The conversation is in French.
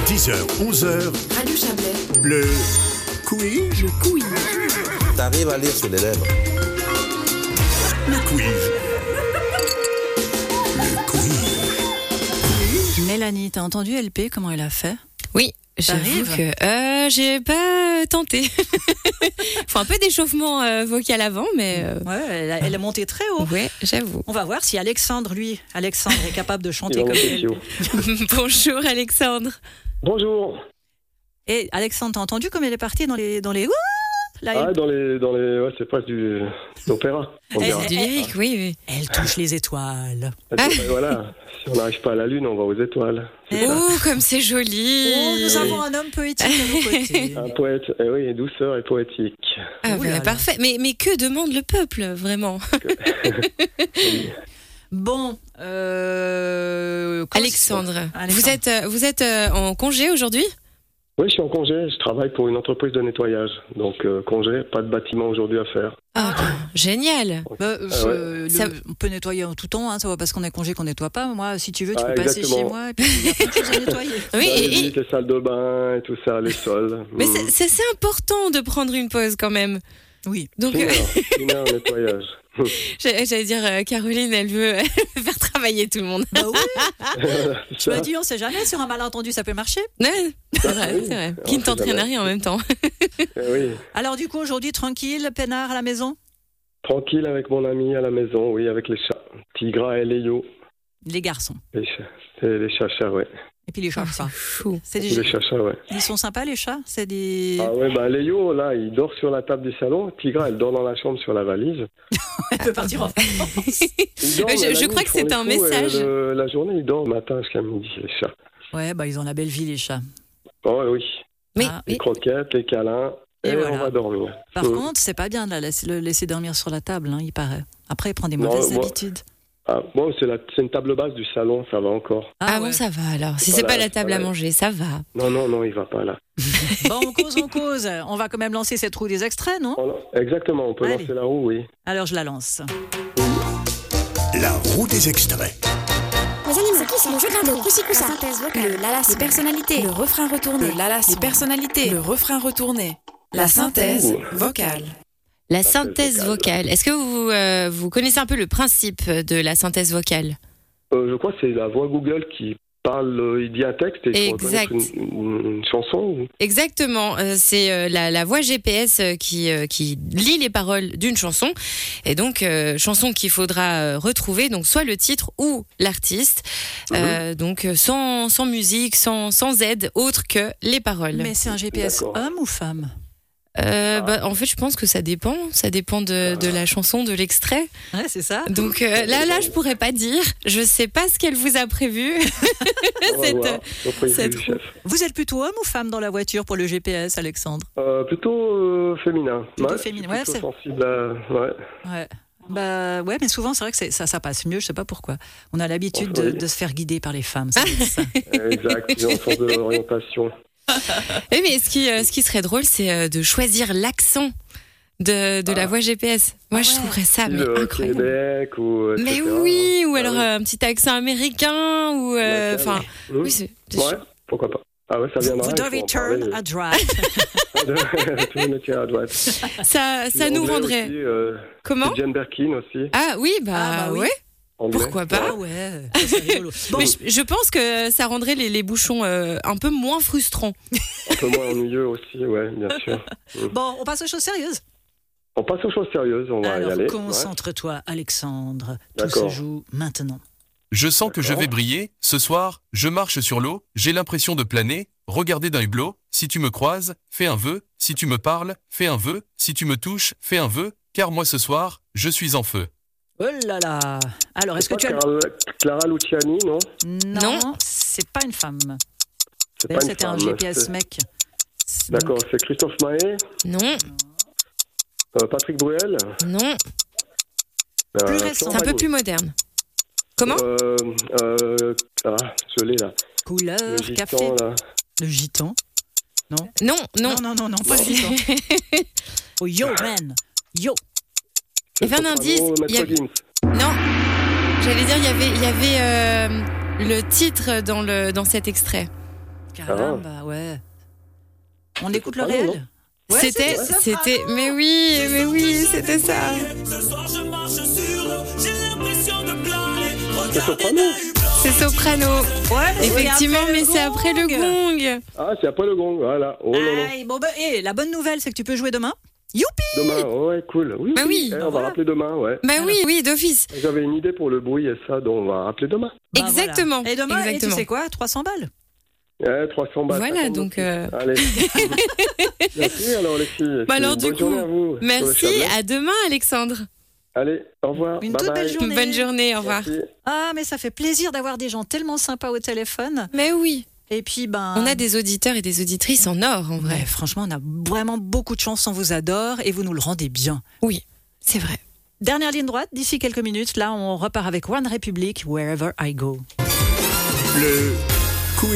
10h, 11h. Radio Chablais. Le quiz. Le quiz. T'arrives à lire sur les lèvres. Le quiz. Le quiz. Mélanie, t'as entendu LP, comment elle a fait? Oui, j'avoue que j'ai pas tenté. Faut un peu d'échauffement vocal avant, mais... Ouais, elle est montée très haut. Ouais, j'avoue. On va voir si Alexandre est capable de chanter comme elle. Bonjour Alexandre. Bonjour. Et Alexandre, t'as entendu comme elle est partie dans les Ah, dans les, ouais, c'est presque du l'opéra. Du lyrique, oui. Elle touche les étoiles. Voilà, si on n'arrive pas à la lune, on va aux étoiles. Oh, comme c'est joli. Oh, nous avons un homme poétique à nos côtés. Un poète, oui, douceur et poétique. Ah ouais, parfait. Mais que demande le peuple, vraiment? Bon, Alexandre, vous êtes en congé aujourd'hui? Oui, je suis en congé, je travaille pour une entreprise de nettoyage. Donc, congé, pas de bâtiment aujourd'hui à faire. Ah, génial. On peut nettoyer en tout temps, hein, ça va parce qu'on est congé qu'on nettoie pas. Moi, si tu veux, tu peux passer exactement. chez moi et puis il y a plein de choses à nettoyer. Oui, les salles de bain et tout ça, les sols. Mais c'est important de prendre une pause quand même. Oui. Donc, une heure nettoyage. J'allais dire, Caroline, elle veut faire travailler tout le monde. Bah oui. Tu m'as dit, on sait jamais, sur un malentendu, ça peut marcher. Ouais, c'est vrai. Qui ne t'entraîne à rien en même temps. Oui. Alors du coup, aujourd'hui, tranquille, peinard à la maison? Tranquille avec mon ami à la maison, oui, avec les chats. Tigra et Léo. Les garçons. Les chachas, ouais. Et puis les chats. Fou. Les chachas, ouais. Ils sont sympas, les chats? C'est des... Ah ouais, Léo, là, il dort sur la table du salon. Tigra, elle dort dans la chambre sur la valise. Elle peut partir en France. Je crois que c'est un message. La journée, il dort le matin jusqu'à midi, les chats. Ouais, ils ont la belle vie, les chats. Oh, oui. Mais les croquettes, les câlins, et voilà. On va dormir. Par contre, c'est pas bien de le laisser dormir sur la table, hein, il paraît. Après, il prend des mauvaises habitudes. Ah, bon, c'est une table basse du salon, ça va encore. Ah bon, ça va alors. Si c'est pas la table à manger, ça va. Non, il va pas là. Bon, on cause. On va quand même lancer cette roue des extraits, non? Exactement, on peut lancer la roue, oui. Alors, je la lance. La roue des extraits. Les animaux, le jeu de l'indo, Coussicoussa, la synthèse vocale, le lalas, les personnalités, le refrain retourné, le lalas, les personnalités, le refrain retourné, la synthèse vocale. La synthèse vocale. Est-ce que vous connaissez un peu le principe de la synthèse vocale? Je crois que c'est la voix Google qui parle, il dit un texte et il faut reconnaître une chanson ou... Exactement, c'est la voix GPS qui lit les paroles d'une chanson, et donc chanson qu'il faudra retrouver, donc soit le titre ou l'artiste, donc sans musique, sans aide autre que les paroles. Mais c'est un GPS homme ou femme? En fait, je pense que ça dépend de la chanson, de l'extrait. Ouais, c'est ça. Donc là, je pourrais pas dire. Je sais pas ce qu'elle vous a prévu. cette roue. Vous êtes plutôt homme ou femme dans la voiture pour le GPS, Alexandre? Plutôt féminin. Plutôt féminin, ouais. Plutôt sensible à... Ouais. Ouais, mais souvent c'est vrai que ça passe mieux, je sais pas pourquoi. On a l'habitude de se faire guider par les femmes. C'est ça. Exact, en sens de l'orientation. Oui, mais ce qui serait drôle, c'est de choisir l'accent de la voix GPS. Moi, je trouverais ça incroyable. Québec ou etc. Mais oui, ou alors un petit accent américain ou oui, pourquoi pas. Ah ouais, ça viendra. Vous devez turn à droite. Tourner à droite. Ça nous rendrait. Aussi, comment? Jane Birkin aussi. Ah oui, oui. Ouais. Anglais. Pourquoi pas? Ah ouais, c'est rigolo. Bon. Mais je pense que ça rendrait les bouchons un peu moins frustrants. Un peu moins ennuyeux aussi, ouais, bien sûr. Bon, on passe aux choses sérieuses. On passe aux choses sérieuses, on va y aller. Alors, concentre-toi, Alexandre. Tout se joue maintenant. Je sens que je vais briller. Ce soir, je marche sur l'eau. J'ai l'impression de planer. Regarder d'un hublot. Si tu me croises, fais un vœu. Si tu me parles, fais un vœu. Si tu me touches, fais un vœu. Car moi ce soir, je suis en feu. Oh là là. Alors, est-ce que tu as... Clara Luciani, non? Non, c'est pas une femme. C'était un GPS mec. D'accord, c'est Christophe Maé? Non. Patrick Bruel? Non. Plus récent. C'est un peu plus moderne. Comment? Je l'ai là. Couleur, le gitan, café. Là. Le gitan? Non, pas le gitan. Oh, yo, man. Yo. Il y avait un indice. Non. J'allais dire, il y avait le titre dans cet extrait. Caramba, ouais. On écoute le Soprano, réel. Ouais, c'était, mais oui, c'était ça. C'est Soprano. C'est Soprano. Ouais, Effectivement, mais c'est après le gong. Ah, c'est après le gong, voilà. Oh là là. Aïe, bon, la bonne nouvelle, c'est que tu peux jouer demain. Youpi! Demain, ouais, cool. Oui, Bah oui. on va rappeler demain, ouais. Bah oui, d'office. J'avais une idée pour le bruit et ça, donc on va rappeler demain. Bah, Exactement. Voilà. Et demain, exactement. et tu sais quoi? 300 balles. 300 balles. Voilà, donc. Allez. Merci alors les filles. Bah alors, du bonne journée à vous. merci. À demain, Alexandre. Allez, au revoir. Une bye toute bye. belle journée. Bonne journée, au revoir. Merci. Ah, mais ça fait plaisir d'avoir des gens tellement sympas au téléphone. Mais oui. Et puis, On a des auditeurs et des auditrices en or, en vrai. Ouais, franchement, on a vraiment beaucoup de chance. On vous adore et vous nous le rendez bien. Oui, c'est vrai. Dernière ligne droite, d'ici quelques minutes. Là, on repart avec One Republic, Wherever I Go. Le